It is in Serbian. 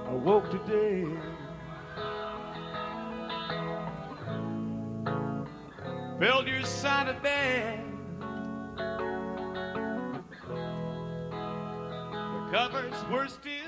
awoke today. Felt your side of bed. The covers were still